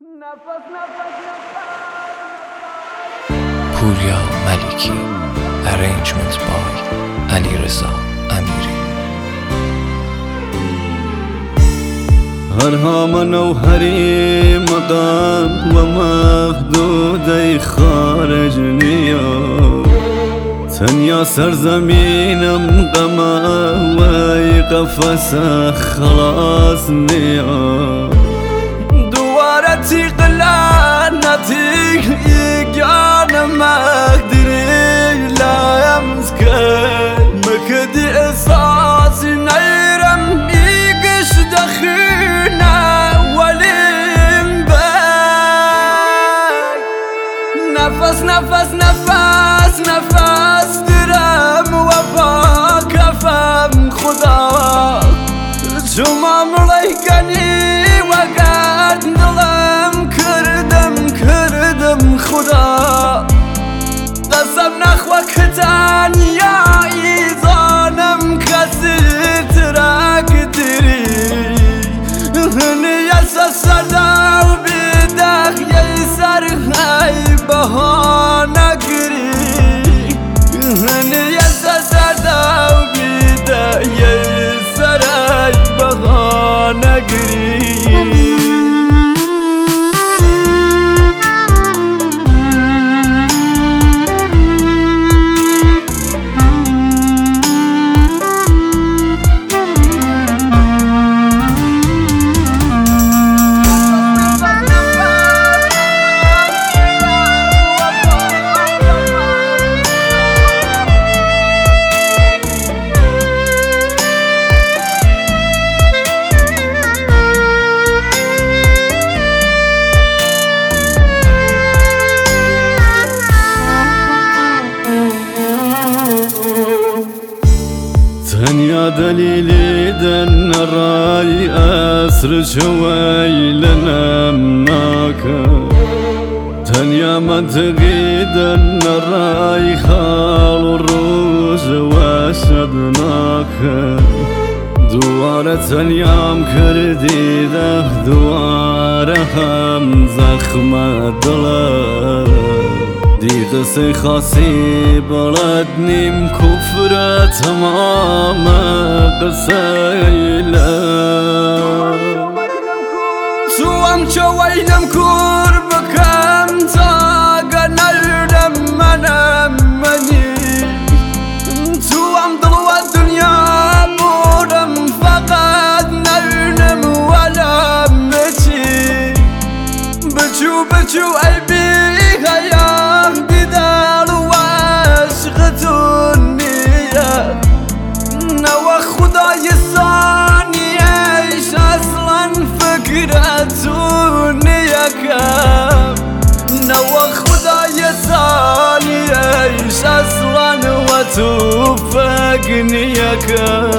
پوریا ملیکی. Arrangement by علیرضا امیری. هرها منوهری مقام ومحدودی خارج نیا تنیا سرزمینم قما وی قفص خلاص نیا دوارتی قلانتی یکیان مقدری لایم زکر مکدی احساسی نیرم ایگش دخینا ولیم بای نفس نفس نفس نفس درم و با کفم خدا شما ملیکنی و قد دلم کردم خدا قسم نخوا کتانیایی زانم کسی ترک دری نیست صدا و بیدخ یی سرهای بهانه گری نیست صدا و بیدخ یی سرهای بهانه گری تنیا دلیلی دن رای اسر شوی لنم ناکه تنیا منطقی دن رای خال و روز واسد ناکه دواره تنیام کردی ده دواره هم زخم دلم دی قصه خاصی بلد نیم کفر تمام قصه ایلم تو هم چوینم کور بکم تا نردم منم منی تو هم دل و دنیا بودم فقط نرنم ولا مچی بچو بچو ای بی غیام دیدار و عشقتون نیه نو خدای ثانیهش اصلا فکرتون نیه کم نو خدای ثانیهش اصلا و تو فکر نیه کم